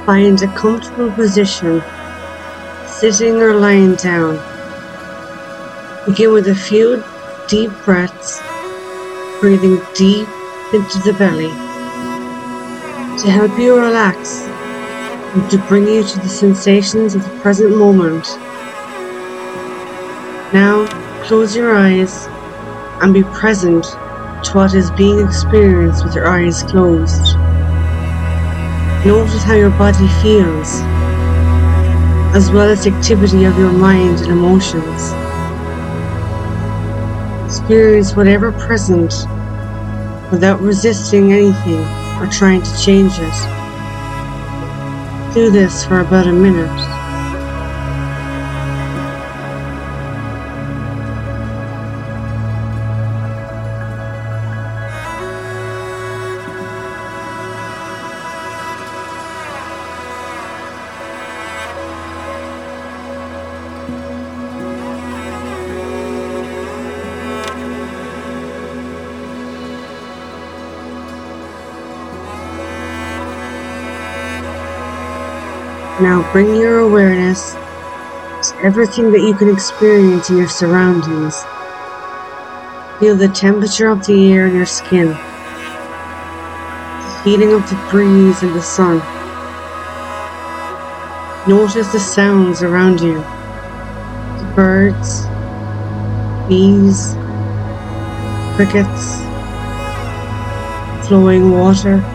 Find a comfortable position, sitting or lying down. Begin with a few deep breaths, breathing deep into the belly to help you relax and to bring you to the sensations of the present moment. Now, close your eyes and be present to what is being experienced with your eyes closed. Notice how your body feels, as well as the activity of your mind and emotions. Experience whatever present without resisting anything or trying to change it. Do this for about a minute. Now bring your awareness to everything that you can experience in your surroundings. Feel the temperature of the air in your skin, the feeling of the breeze and the sun. Notice the sounds around you, the birds, bees, crickets, flowing water.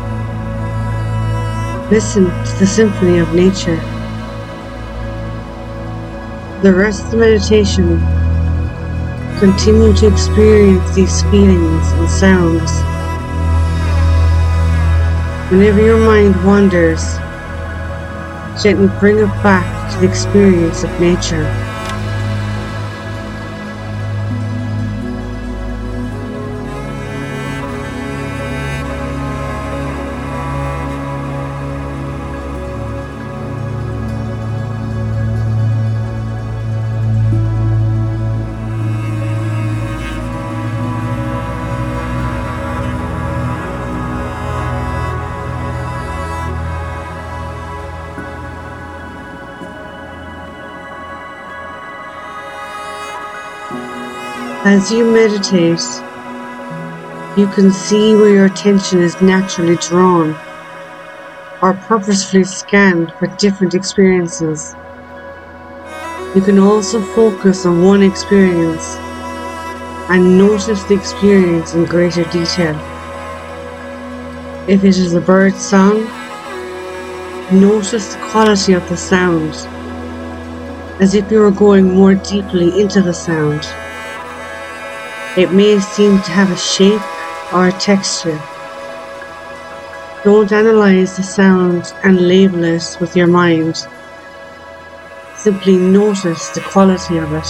Listen to the symphony of nature. The rest of the meditation, continue to experience these feelings and sounds. Whenever your mind wanders, gently bring it back to the experience of nature. As you meditate, you can see where your attention is naturally drawn or purposefully scanned for different experiences. You can also focus on one experience and notice the experience in greater detail. If it is a bird song, notice the quality of the sound, as if you were going more deeply into the sound. It may seem to have a shape or a texture. Don't analyze the sound and label it with your mind. Simply notice the quality of it.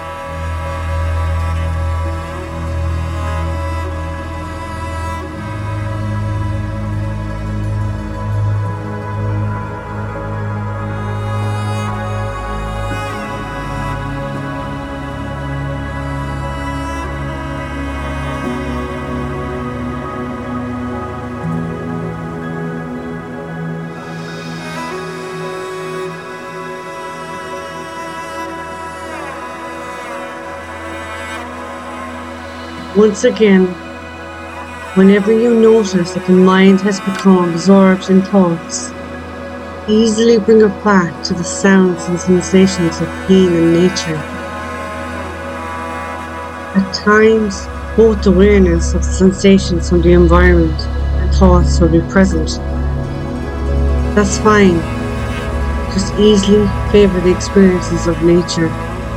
Once again, whenever you notice that the mind has become absorbed in thoughts, easily bring it back to the sounds and sensations of being in nature. At times, both awareness of the sensations from the environment and thoughts will be present. That's fine. Just easily favor the experiences of nature.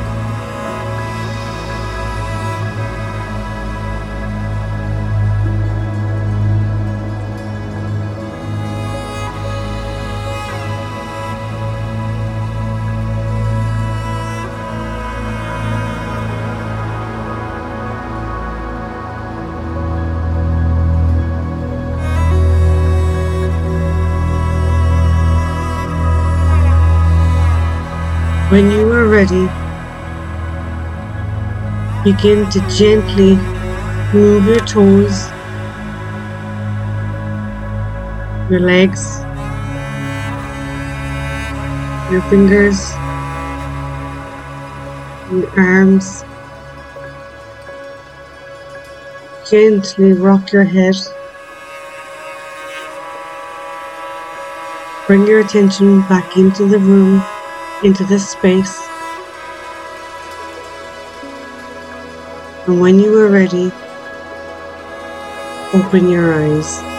When you are ready, begin to gently move your toes, your legs, your fingers, your arms. Gently rock your head. Bring your attention back into the room, into this space. And when you are ready, open your eyes.